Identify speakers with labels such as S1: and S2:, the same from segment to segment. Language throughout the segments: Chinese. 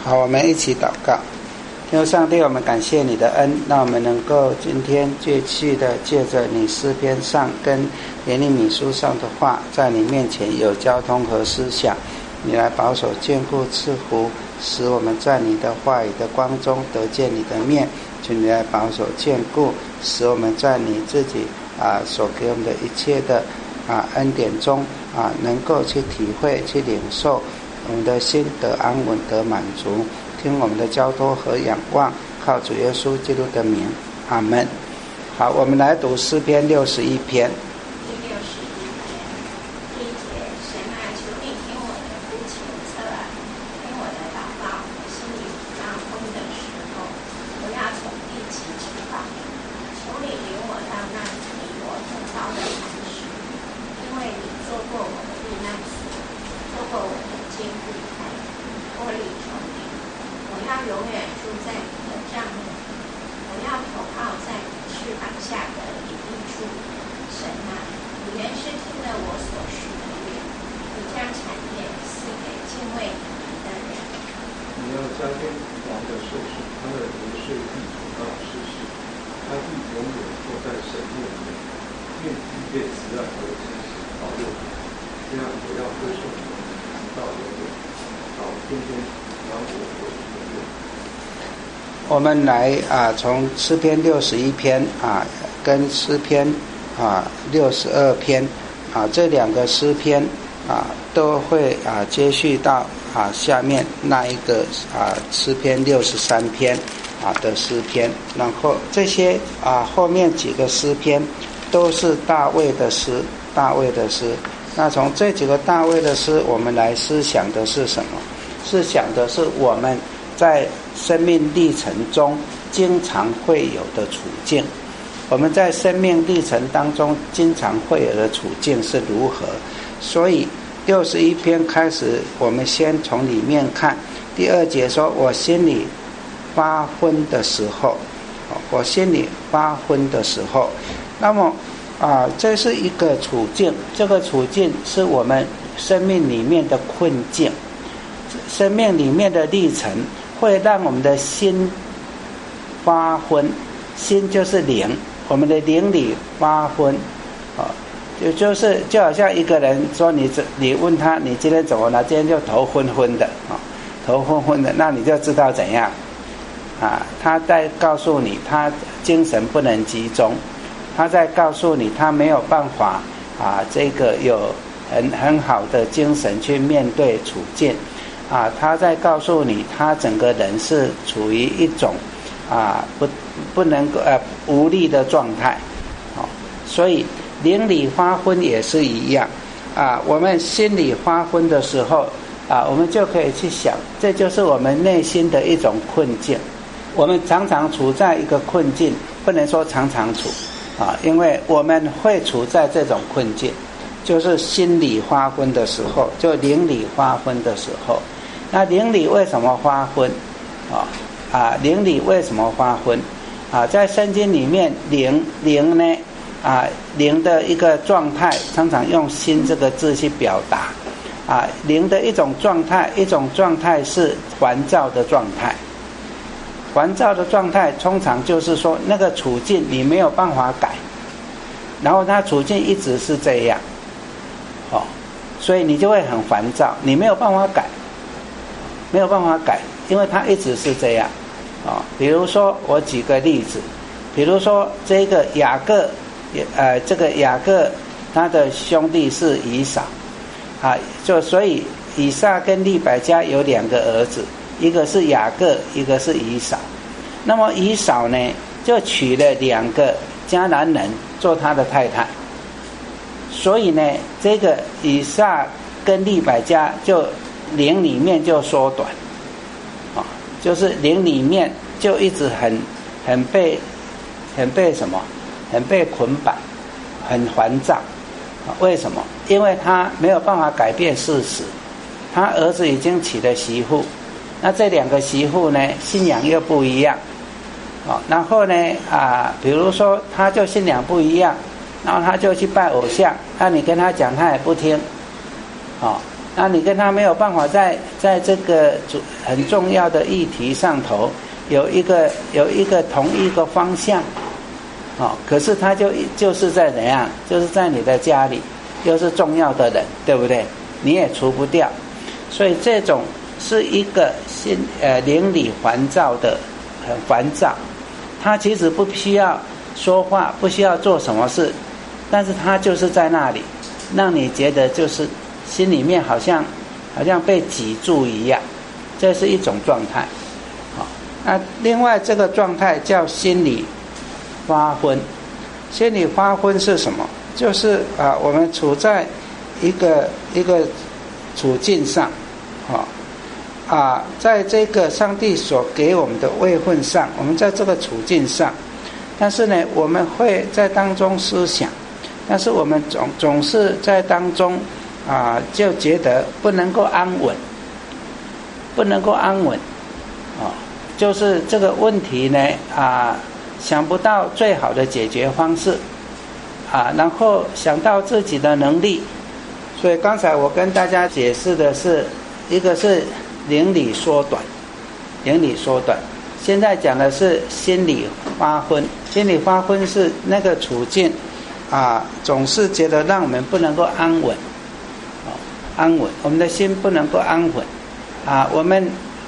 S1: 好，我们一起祷告。天父上帝，我们感谢你的恩，让我们能够今天继续的借着你诗篇上跟耶利米书上的话，在你面前有交通和思想，你来保守眷顾赐福，使我们在你的话语的光中得见你的面。求你来保守眷顾，使我们在你自己所给我们的一切的恩典中能够去体会去领受，我们的心得安稳得满足。听我们的交托和仰望，靠主耶稣基督的名，阿们。好，我们来读诗篇61篇。
S2: 第61篇第1节：神啊，求你听我的呼求侧耳，听我的祷告。我心里发昏的时候，我要从地极求告你。求你领我到那离我更高的磐石，因为你做过我的避难所，做过我的坚固台，脱离仇敌。我要永远住在你的帐幕里，我要投靠在你翅膀下的隐秘处。神啊，你原是听了我所许的愿，你将产业赐给敬畏你的人。
S3: 你要加添王的寿数，他的年岁必存到世世，他必永远坐在神面前，愿地被慈爱和诚实保佑他，这样我要歌颂你直到永远，好天天让我有福。
S1: 我们来从诗篇61篇跟诗篇62篇这两个诗篇都会接续到下面那一个诗篇63篇的诗篇，然后这些后面几个诗篇都是大卫的诗。那从这几个大卫的诗，我们来思想的是什么？思想的是我们在生命历程中经常会有的处境。我们在生命历程当中经常会有的处境是如何？所以61篇开始，我们先从里面看。第2节说，我心里发昏的时候，那么这是一个处境，这个处境是我们生命里面的困境，生命里面的历程会让我们的心发昏。心就是灵，我们的灵里发昏就好像一个人说你问他你今天怎么了，今天就头昏昏的那你就知道怎样他在告诉你他精神不能集中，他在告诉你他没有办法这个有很好的精神去面对处境他在告诉你他整个人是处于一种不能够无力的状态所以灵里发昏也是一样我们心里发昏的时候我们就可以去想，这就是我们内心的一种困境。我们常常处在一个困境，不能说常常处因为我们会处在这种困境，就是心里发昏的时候，就灵里发昏的时候。那灵里为什么发昏灵里为什么发昏在圣经里面灵呢灵的一个状态常常用心这个字去表达灵的一种状态是烦躁的状态。烦躁的状态通常就是说那个处境你没有办法改，然后它处境一直是这样所以你就会很烦躁，你没有办法改，因为它一直是这样比如说我举个例子，比如说这个雅各他的兄弟是以扫所以以撒跟利百加有2个儿子，一个是雅各，一个是以扫。那么以扫呢就娶了2个迦南人做他的太太，所以呢这个以撒跟利百加就灵里面就缩短就是灵里面就一直很被什么，很被捆绑，很烦躁为什么？因为他没有办法改变事实，他儿子已经娶了媳妇，那这2个媳妇呢信仰又不一样然后呢比如说他就信仰不一样，然后他就去拜偶像，那你跟他讲他也不听那你跟他没有办法在这个很重要的议题上头有一个同一个方向，可是他就是在怎样，就是在你的家里，又是重要的人，对不对？你也除不掉，所以这种是一个邻里烦躁的，很烦躁。他其实不需要说话，不需要做什么事，但是他就是在那里，让你觉得就是心里面好像被挤住一样，这是一种状态。那另外这个状态叫心理发昏。心理发昏是什么？就是我们处在一个处境上，在这个上帝所给我们的位分上，我们在这个处境上，但是呢，我们会在当中思想，但是我们总是在当中就觉得不能够安稳，就是这个问题呢想不到最好的解决方式然后想到自己的能力，所以刚才我跟大家解释的是一个是邻里缩短，现在讲的是心理发昏。心理发昏是那个处境总是觉得让我们不能够安稳，我们的心不能够安稳我们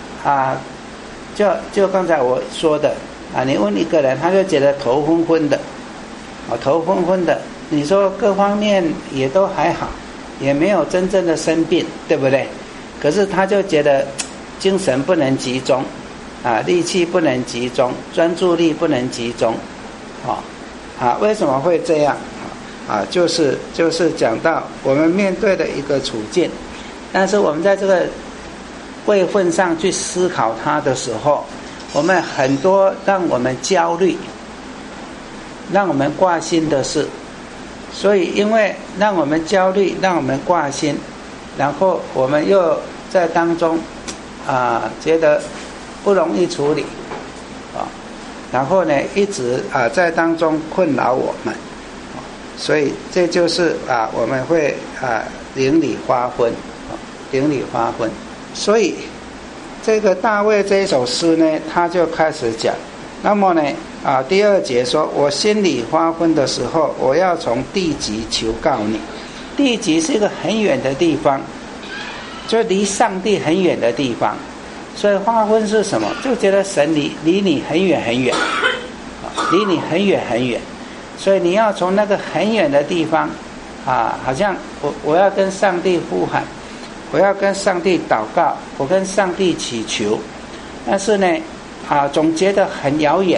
S1: 就刚才我说的你问一个人，他就觉得头昏昏的，你说各方面也都还好，也没有真正的生病，对不对？可是他就觉得精神不能集中力气不能集中，专注力不能集中为什么会这样就是讲到我们面对的一个处境，但是我们在这个位分上去思考它的时候，我们很多让我们焦虑，让我们挂心的事，所以因为让我们焦虑，让我们挂心，然后我们又在当中觉得不容易处理然后呢一直在当中困扰我们所以这就是我们会邻里发昏。所以这个大卫这一首诗呢，他就开始讲，那么呢第二节说，我心里发昏的时候，我要从地极求告你。地极是一个很远的地方，就离上帝很远的地方，所以发昏是什么？就觉得神离你很远很远，离你很远很远，所以你要从那个很远的地方好像我要跟上帝呼喊，我要跟上帝祷告，我跟上帝祈求，但是呢总觉得很遥远，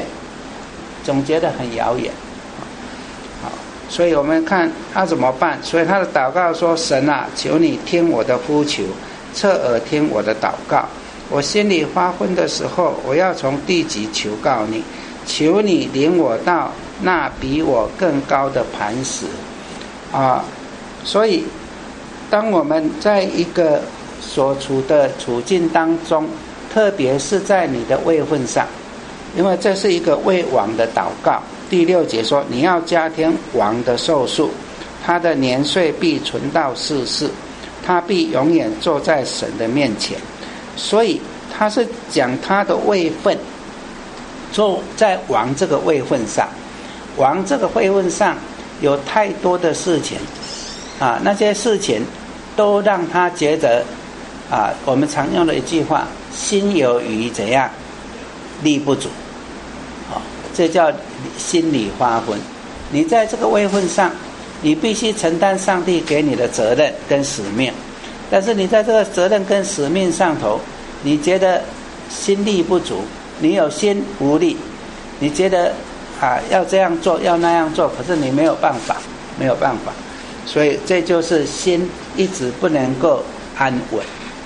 S1: 所以我们看他怎么办。所以他的祷告说，神求你听我的呼求，侧耳听我的祷告。我心里发昏的时候，我要从地极求告你，求你领我到那比我更高的磐石所以当我们在一个所处的处境当中，特别是在你的位分上，因为这是一个为王的祷告。第6节说，你要加添王的寿数，他的年岁必存到世世，他必永远坐在神的面前。所以他是讲他的位分，坐在王这个位分上。王这个位分上有太多的事情那些事情都让他觉得我们常用的一句话，心有余怎样，力不足这叫心理发昏。你在这个位分上，你必须承担上帝给你的责任跟使命，但是你在这个责任跟使命上头，你觉得心力不足，你有心无力，你觉得要这样做要那样做，可是你没有办法，所以这就是心一直不能够安稳，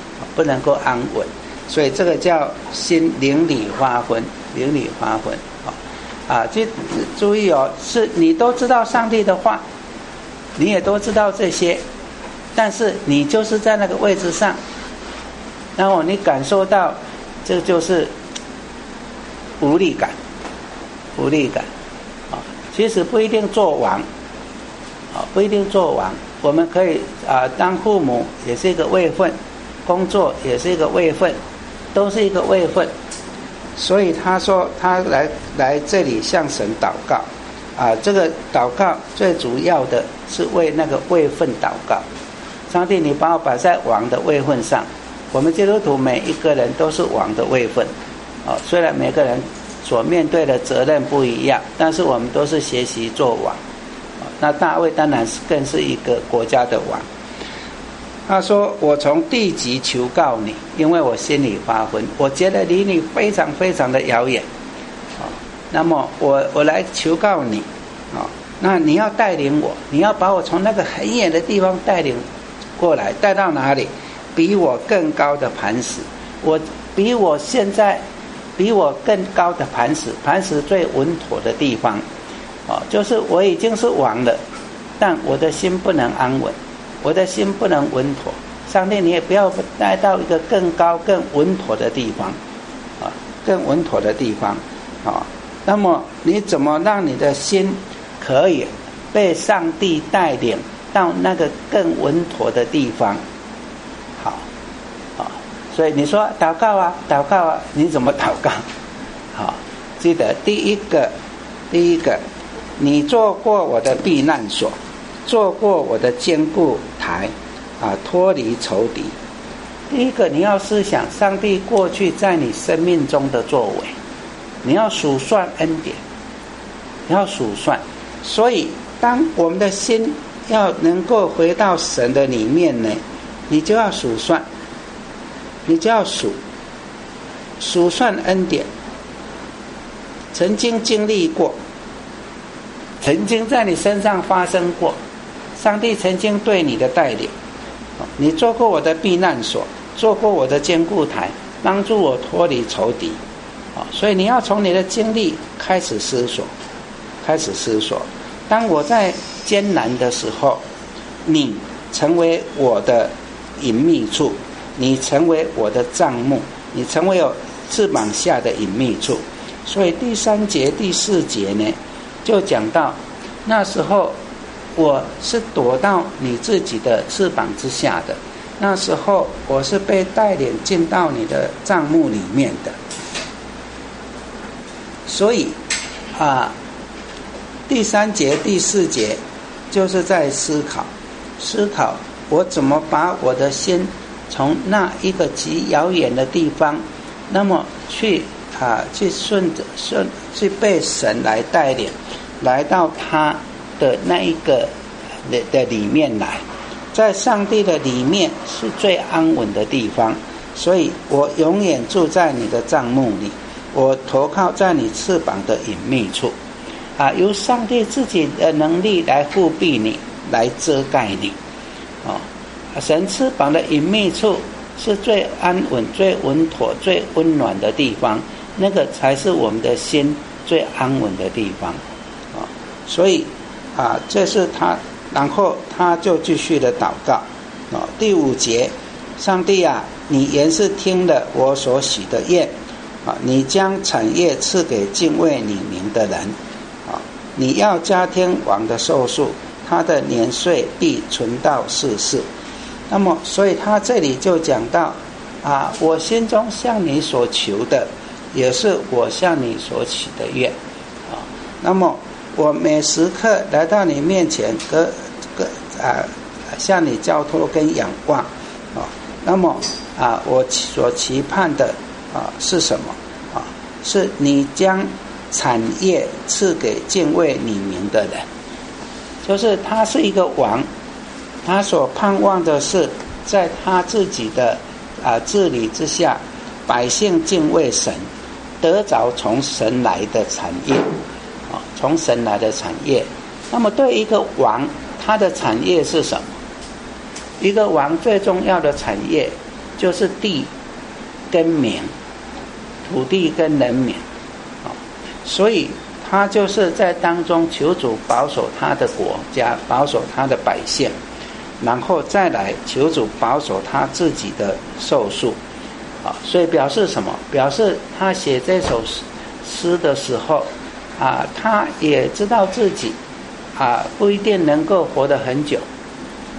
S1: 所以这个叫心邻里发昏。注意是你都知道上帝的话，你也都知道这些，但是你就是在那个位置上，然后你感受到这就是无力感其实不一定做王我们可以当父母也是一个位分，工作也是一个位分，都是一个位分。所以他说他来这里向神祷告这个祷告最主要的是为那个位分祷告。上帝，你把我摆在王的位分上。我们基督徒每一个人都是王的位分虽然每个人所面对的责任不一样，但是我们都是学习做王那大卫当然是更是一个国家的王。他说我从地极求告你，因为我心里发昏，我觉得离你非常非常的遥远那么我来求告你那你要带领我，你要把我从那个很远的地方带领过来，带到哪里？比我更高的磐石，比我现在比我更高的磐石最稳妥的地方就是我已经是王了，但我的心不能安稳，我的心不能稳妥。上帝，你也不要带到一个更高更稳妥的地方更稳妥的地方那么你怎么让你的心可以被上帝带领到那个更稳妥的地方？所以你说祷告啊，你怎么祷告？记得第一个，你做过我的避难所，做过我的坚固台脱离仇敌。第一个，你要思想上帝过去在你生命中的作为，你要数算恩典，你要数算。所以当我们的心要能够回到神的里面呢，你就要数算，你就要数算恩典，曾经经历过，曾经在你身上发生过，上帝曾经对你的带领，你做过我的避难所，做过我的坚固台，帮助我脱离仇敌所以你要从你的经历开始思索。当我在艰难的时候，你成为我的隐秘处，你成为我的帐幕，你成为我翅膀下的隐秘处。所以第3节第4节呢，就讲到那时候我是躲到你自己的翅膀之下的，那时候我是被带领进到你的帐幕里面的。所以第3节第4节就是在思考我怎么把我的心从那一个极遥远的地方，那么去去被神来带领，来到他的那一个的里面来。在上帝的里面是最安稳的地方，所以我永远住在你的帐幕里，我投靠在你翅膀的隐秘处由上帝自己的能力来护庇你，来遮盖你神翅膀的隐秘处是最安稳最稳妥最温暖的地方，那个才是我们的心最安稳的地方所以这是他，然后他就继续的祷告第5节，上帝你原是听了我所许的愿你将产业赐给敬畏你名的人你要加添王的寿数，他的年岁必存到世世。那么所以他这里就讲到我心中向你所求的，也是我向你所许的愿那么我每时刻来到你面前向你交托跟仰望那么我所期盼的是什么是你将产业赐给敬畏你名的人。就是他是一个王，他所盼望的是在他自己的治理之下，百姓敬畏神，得着从神来的产业从神来的产业。那么对一个王，他的产业是什么？一个王最重要的产业就是地跟民，土地跟人民所以他就是在当中求主保守他的国家，保守他的百姓，然后再来求主保守他自己的寿数所以表示什么？表示他写这首诗的时候他也知道自己不一定能够活得很久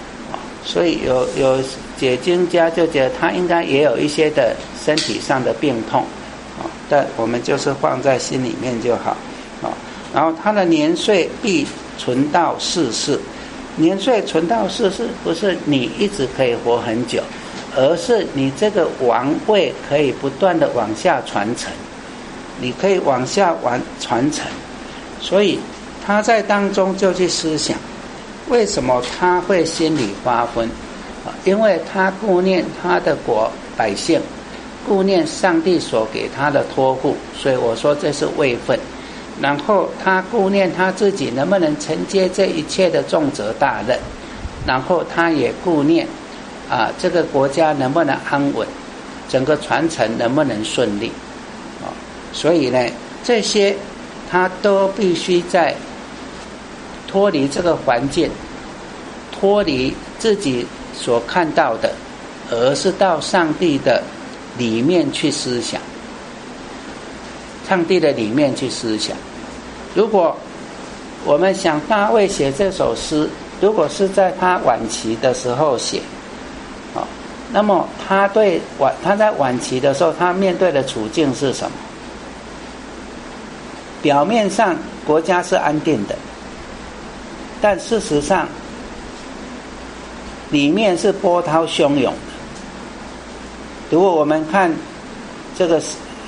S1: 所以有解经家就觉得他应该也有一些的身体上的病痛，但我们就是放在心里面就好。然后他的年岁必存到世世，年岁存到世世不是你一直可以活很久，而是你这个王位可以不断的往下传承，你可以往下传承。所以他在当中就去思想，为什么他会心里发昏？因为他顾念他的百姓，顾念上帝所给他的托付，所以我说这是位分。然后他顾念他自己能不能承接这一切的重责大任，然后他也顾念这个国家能不能安稳，整个传承能不能顺利。所以呢，这些他都必须在脱离这个环境，脱离自己所看到的，而是到上帝的里面去思想，上帝的里面去思想。如果我们想大卫写这首诗，如果是在他晚期的时候写，那么他在晚期的时候，他面对的处境是什么？表面上国家是安定的，但事实上里面是波涛汹涌的。如果我们看这个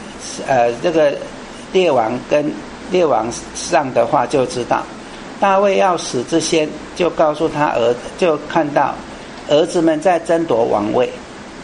S1: 列王跟列王上的话，就知道大卫要死之前就告诉他儿子，就看到儿子们在争夺王位，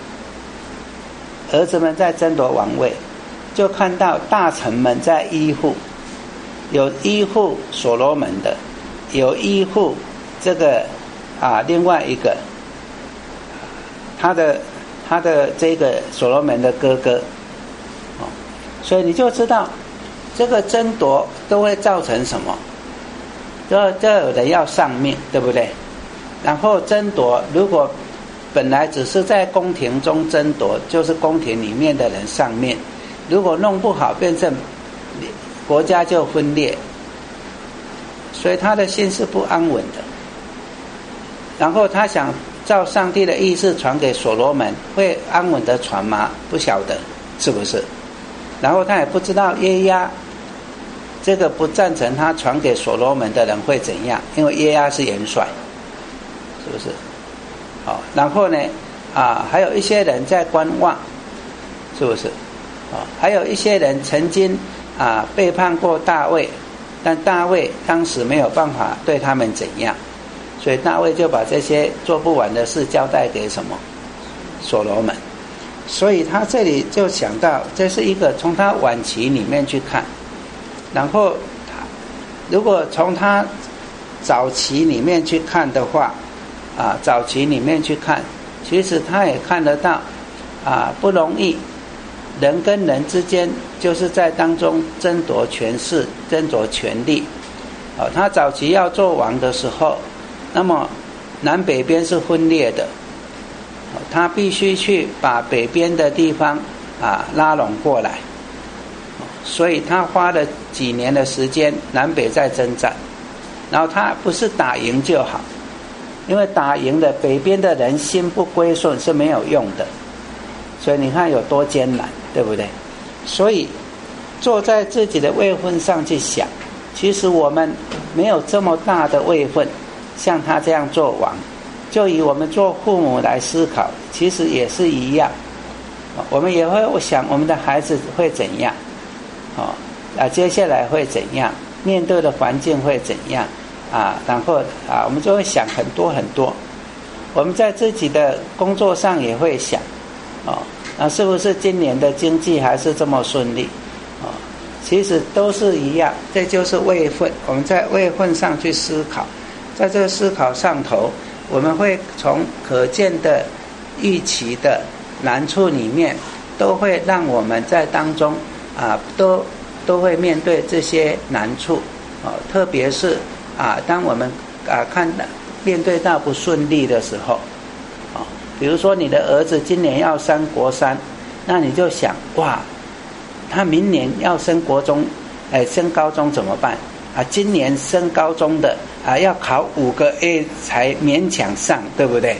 S1: 就看到大臣们在依附，有依附所罗门的，有依附这个另外一个他的这个所罗门的哥哥，所以你就知道这个争夺都会造成什么？这有人要上命，对不对？然后争夺，如果本来只是在宫廷中争夺，就是宫廷里面的人上面，如果弄不好，变成国家就分裂，所以他的心是不安稳的。然后他想照上帝的意思传给所罗门，会安稳的传吗？不晓得，是不是？然后他也不知道耶押这个不赞成他传给所罗门的人会怎样，因为耶押是元帅，是不是？然后呢还有一些人在观望，是不是？还有一些人曾经背叛过大卫，但大卫当时没有办法对他们怎样，所以大卫就把这些做不完的事交代给什么？所罗门。所以他这里就想到，这是一个从他晚期里面去看，然后如果从他早期里面去看的话，早期里面去看，其实他也看得到不容易，人跟人之间就是在当中争夺权势，争夺权力。他早期要做王的时候，那么南北边是分裂的，他必须去把北边的地方拉拢过来，所以他花了几年的时间，南北在征战。然后他不是打赢就好，因为打赢了北边的人心不归顺是没有用的，所以你看有多艰难，对不对？所以坐在自己的位分上去想，其实我们没有这么大的位分，像他这样做王。就以我们做父母来思考，其实也是一样，我们也会想我们的孩子会怎样，接下来会怎样，面对的环境会怎样然后我们就会想很多很多。我们在自己的工作上也会想是不是今年的经济还是这么顺利其实都是一样，这就是位分。我们在位分上去思考，在这个思考上头，我们会从可见的预期的难处里面，都会让我们在当中都会面对这些难处特别是当我们面对到不顺利的时候比如说你的儿子今年要升国3，那你就想哇，他明年要升国中升高中怎么办今年升高中的要考5个 A 才勉强上，对不对？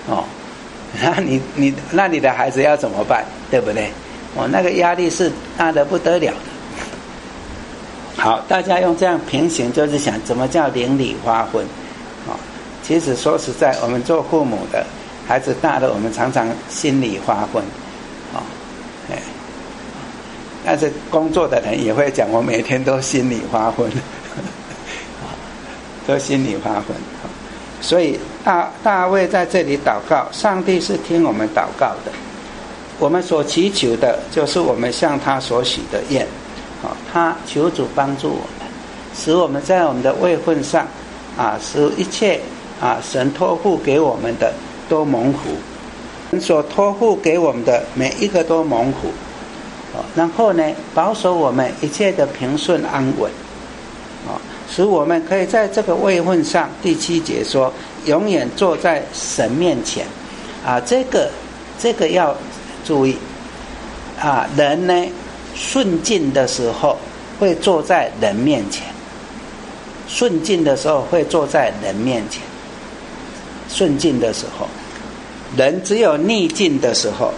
S1: 那你的孩子要怎么办？对不对？那个压力是大得不得了的。好，大家用这样平行，就是想怎么叫邻里花昏。其实说实在，我们做父母的，孩子大了，我们常常心里花昏。但是工作的人也会讲，我每天都心里花昏，都心里花昏。所以大卫在这里祷告，上帝是听我们祷告的。我们所祈求的，就是我们向他所许的愿。他求主帮助我们，使我们在我们的位分上使一切神托付给我们的都蒙福，神所托付给我们的每一个都蒙福。然后呢，保守我们一切的平顺安稳，使我们可以在这个位分上，第7节说，永远坐在神面前。这个要注意人呢顺境的时候会坐在人面前，顺境的时候会坐在人面前。顺境的时候，人只有逆境的时候，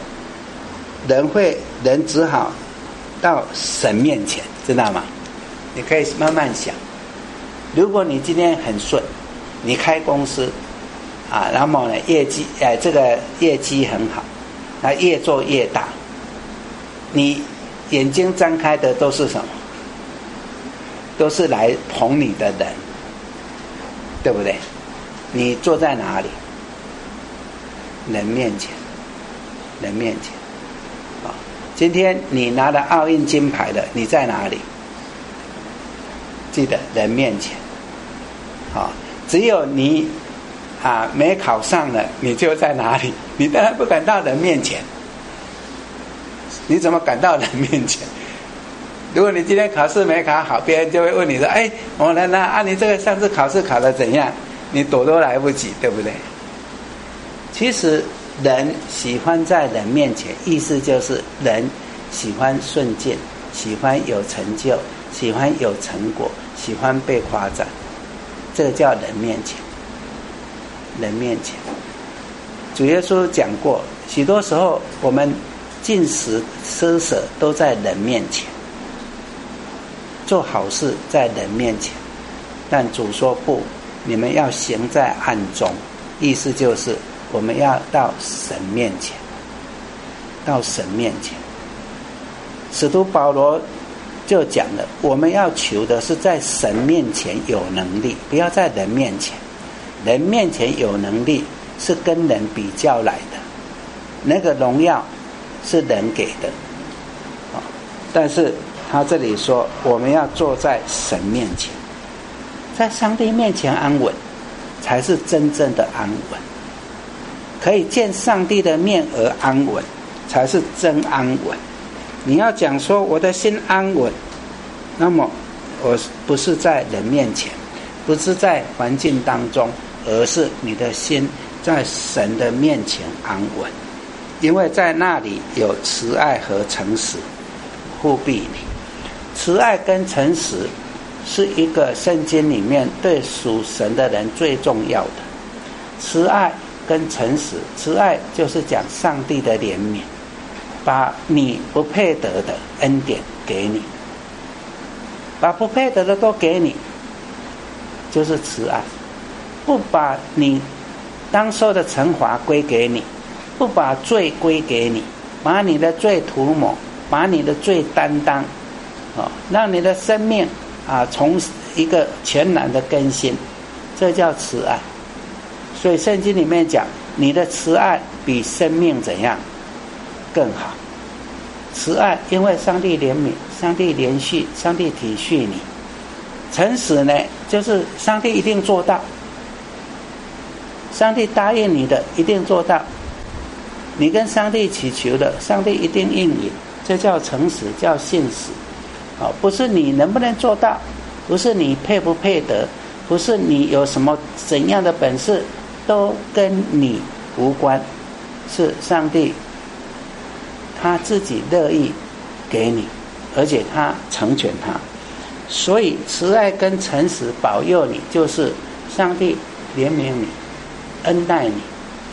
S1: 人只好到神面前，知道吗？你可以慢慢想，如果你今天很顺，你开公司然后呢这个业绩很好，那越做越大，你眼睛张开的都是什么？都是来捧你的人，对不对？你坐在哪里？人面前，人面前。今天你拿了奥运金牌的，你在哪里？记得人面前。只有你没考上了，你就在哪里？你当然不敢到人面前。你怎么敢到人面前？如果你今天考试没考好，别人就会问你说：“你这个上次考试考得怎样？”你躲都来不及，对不对？其实人喜欢在人面前，意思就是人喜欢顺境，喜欢有成就，喜欢有成果，喜欢被夸赞，这个叫人面前。人面前，主耶稣讲过，许多时候我们进食施舍都在人面前，做好事在人面前，但主说不，你们要行在暗中，意思就是我们要到神面前，到神面前。使徒保罗就讲了，我们要求的是在神面前有能力，不要在人面前。人面前有能力是跟人比较来的，那个荣耀是人给的，但是他这里说我们要坐在神面前，在上帝面前安稳，才是真正的安稳。可以见上帝的面而安稳，才是真安稳。你要讲说我的心安稳，那么我不是在人面前，不是在环境当中，而是你的心在神的面前安稳，因为在那里有慈爱和诚实护庇你。慈爱跟诚实是一个圣经里面对属神的人最重要的。慈爱跟诚实，慈爱就是讲上帝的怜悯，把你不配得的恩典给你，把不配得的都给你，就是慈爱。不把你当受的惩罚归给你，不把罪归给你，把你的罪涂抹，把你的罪担当，让你的生命从一个全然的更新，这叫慈爱。所以圣经里面讲，你的慈爱比生命怎样更好。慈爱因为上帝怜悯，上帝怜恤，上帝体恤你。诚实呢，就是上帝一定做到，上帝答应你的一定做到，你跟上帝祈求的，上帝一定应允，这叫诚实，叫信实。不是你能不能做到，不是你配不配得，不是你有什么怎样的本事，都跟你无关，是上帝他自己乐意给你，而且他成全他。所以慈爱跟诚实保佑你，就是上帝怜悯你，恩待你，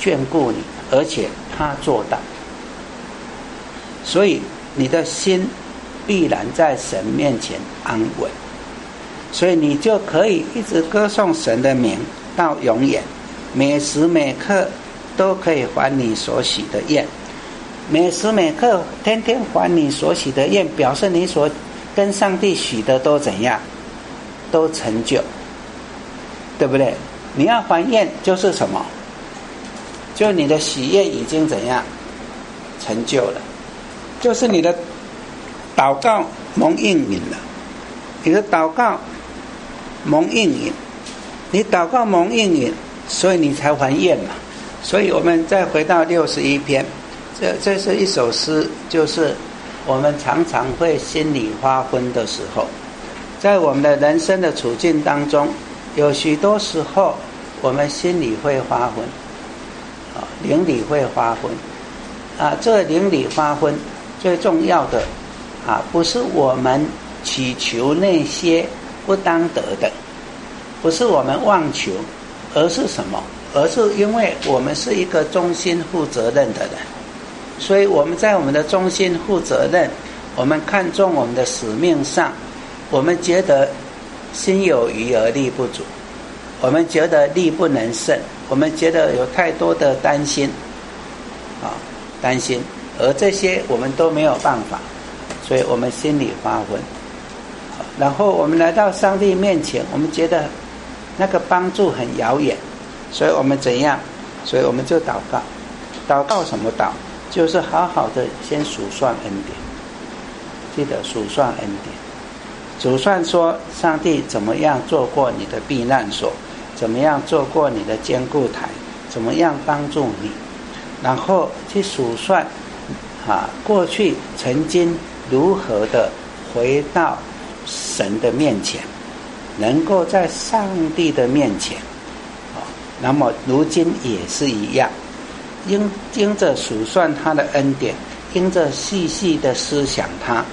S1: 眷顾你，而且他做到，所以你的心必然在神面前安稳，所以你就可以一直歌颂神的名到永远，每时每刻都可以还你所许的愿，每时每刻天天还你所许的愿，表示你所跟上帝许的都怎样，都成就，对不对？你要还愿就是什么？就你的许愿已经怎样成就了，就是你的祷告蒙应允了，你的祷告蒙应允，你祷告蒙应允，所以你才还愿嘛。所以我们再回到61篇，这是一首诗，就是我们常常会心里发昏的时候，在我们的人生的处境当中，有许多时候我们心里会发昏，灵里会发昏这个灵里发昏最重要的不是我们祈求那些不当得的，不是我们妄求，而是什么？而是因为我们是一个忠心负责任的人，所以我们在我们的忠心负责任，我们看重我们的使命上，我们觉得心有余而力不足，我们觉得力不能胜，我们觉得有太多的担心担心，而这些我们都没有办法，所以我们心里发昏。然后我们来到上帝面前，我们觉得那个帮助很遥远，所以我们怎样？所以我们就祷告。祷告什么祷？就是好好的先数算恩典，记得数算恩典。数算说上帝怎么样做过你的避难所，怎么样做过你的坚固台，怎么样帮助你，然后去数算过去曾经如何的回到神的面前，能够在上帝的面前那么如今也是一样，因着数算他的恩典，因着细细的思想他，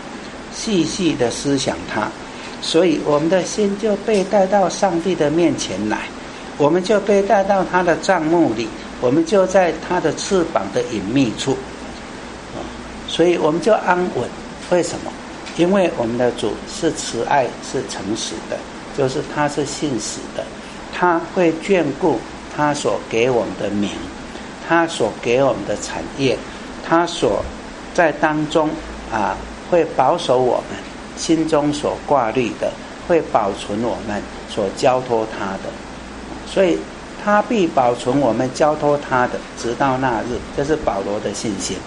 S1: 所以我们的心就被带到上帝的面前来，我们就被带到他的帐幕里，我们就在他的翅膀的隐秘处所以我们就安稳。为什么？因为我们的主是慈爱，是诚实的，就是他是信实的，他会眷顾他所给我们的名，他所给我们的产业，他所在当中会保守我们心中所挂虑的，会保存我们所交托他的，所以他必保存我们交托他的直到那日，这是保罗的信心。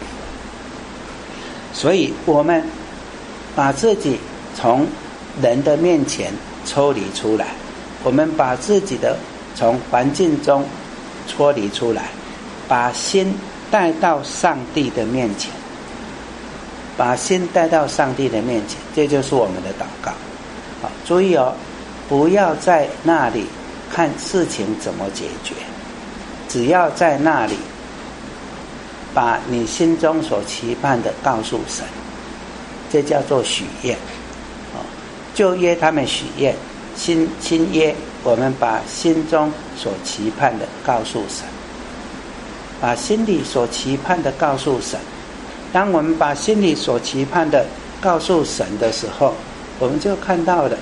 S1: 所以我们把自己从人的面前抽离出来，我们把自己的从环境中脱离出来，把心带到上帝的面前，把心带到上帝的面前，这就是我们的祷告。注意不要在那里看事情怎么解决，只要在那里把你心中所期盼的告诉神，这叫做许愿。旧约他们许愿，新约我们把心中所期盼的告诉神，把心里所期盼的告诉神。当我们把心里所期盼的告诉神的时候，我们就看到了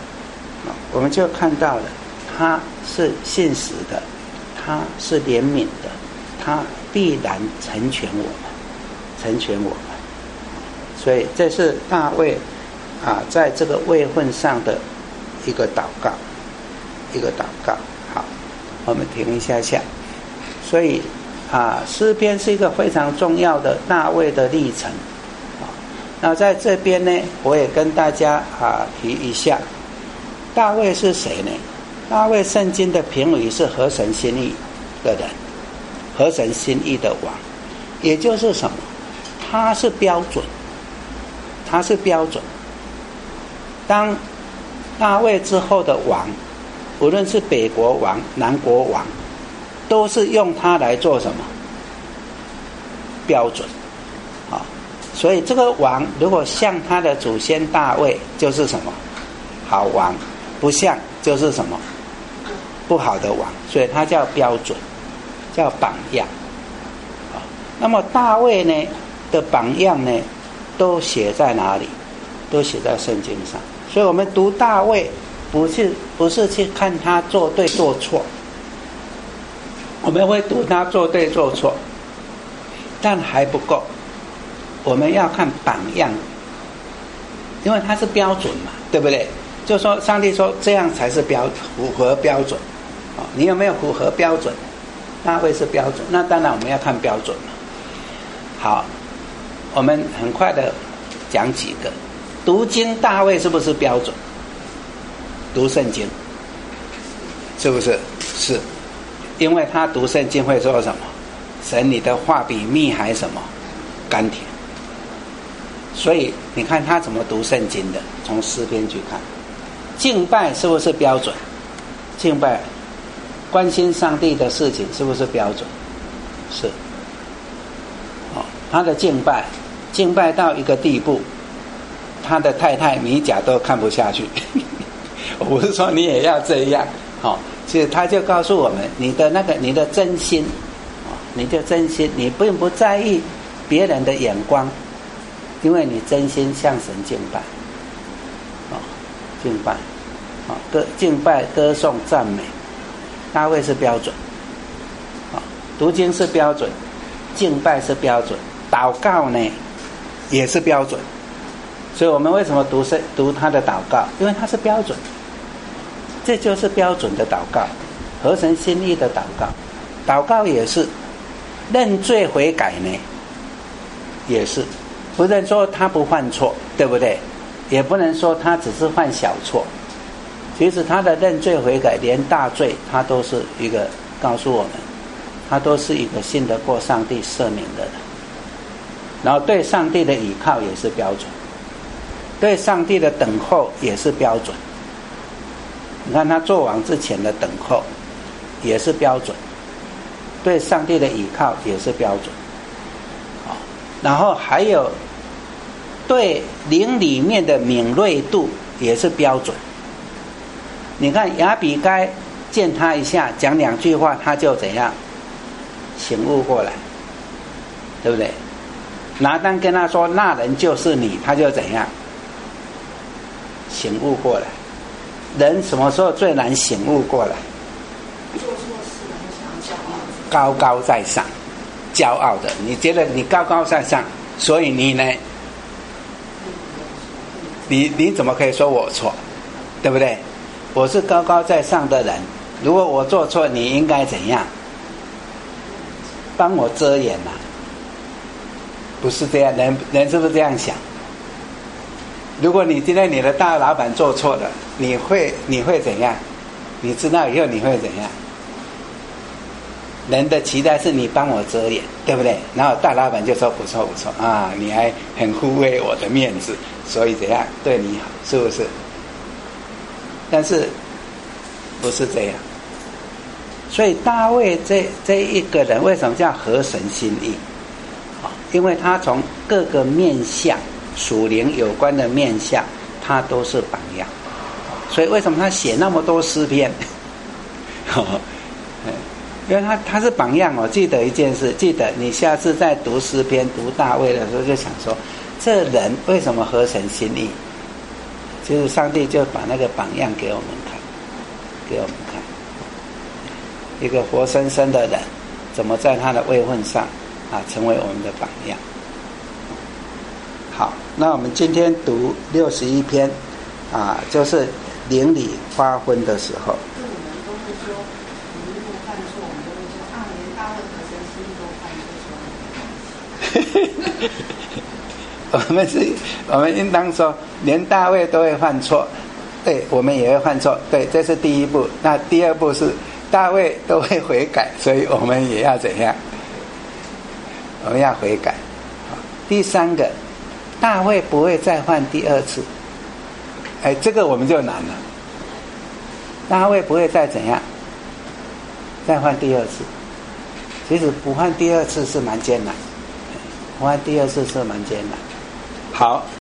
S1: 他是信实的，他是怜悯的，他必然成全我们。所以这是大卫在这个位份上的一个祷告。好，我们停一下。所以诗篇是一个非常重要的大卫的历程。那在这边呢，我也跟大家提一下，大卫是谁呢？大卫圣经的评语是合神心意的人，合神心意的王，也就是什么？他是标准。当大卫之后的王，无论是北国王、南国王，都是用他来做什么？标准。所以这个王如果像他的祖先大卫，就是什么？好王；不像就是什么？不好的王。所以他叫标准。 叫榜样。那么大卫呢的榜样呢，都写在哪里？都写在圣经上。所以我们读大卫，不是去看他做对做错，我们会读他做对做错，但还不够，我们要看榜样，因为它是标准嘛，对不对？就说上帝说这样才是符合标准，你有没有符合标准？大卫是标准，那当然我们要看标准了。好，我们很快的讲几个。读经大卫是不是标准？读圣经是不是？是，因为他读圣经会说什么？神你的话比蜜还什么甘甜。所以你看他怎么读圣经的，从诗篇去看。敬拜是不是标准？敬拜关心上帝的事情是不是标准？是。他的敬拜到一个地步，他的太太米甲都看不下去。我不是说你也要这样，其实他就告诉我们，你的真心，你的真心，你并不在意别人的眼光，因为你真心向神敬拜，敬拜歌颂赞美，大卫是标准，读经是标准，敬拜是标准，祷告呢也是标准。所以我们为什么读他的祷告？因为他是标准，这就是标准的祷告，合神心意的祷告。祷告也是认罪悔改呢，也是不能说他不犯错，对不对？也不能说他只是犯小错。其实他的认罪悔改，连大罪他都是一个告诉我们，他都是一个信得过上帝赦免的人。然后对上帝的倚靠也是标准，对上帝的等候也是标准。你看他做王之前的等候也是标准，对上帝的倚靠也是标准。然后还有对灵里面的敏锐度也是标准。你看亚比该见他一下，讲2句话他就怎样醒悟过来，对不对？拿单跟他说那人就是你，他就怎样醒悟过来。人什么时候最难醒悟过来？高高在上，骄傲的，你觉得你高高在上，所以你呢，你怎么可以说我错，对不对？我是高高在上的人，如果我做错，你应该怎样帮我遮掩啊？不是这样，人是不是这样想？如果你今天你的大老板做错了，你会怎样？你知道以后你会怎样？人的期待是你帮我遮掩，对不对？然后大老板就说不错不错啊，你还很护卫我的面子，所以怎样对你好，是不是？但是不是这样。所以大卫这一个人为什么叫合神心意？因为他从各个面向属灵有关的面向，他都是榜样。所以为什么他写那么多诗篇？因为他是榜样哦。记得一件事，记得你下次在读诗篇读大卫的时候，就想说这人为什么合神心意？就是上帝就把那个榜样给我们看，一个活生生的人怎么在他的位分上成为我们的榜样。好，那我们今天读61篇就是灵里发昏的时候。我们应当说连大卫都会犯错，对，我们也会犯错，对，这是第一步。那第二步是大卫都会悔改，所以我们也要怎样？我们要悔改。第三个，大卫不会再犯第二次。这个我们就难了。大卫不会再怎样？再犯第二次。其实不犯第二次是蛮艰难，不犯第二次是蛮艰难。好。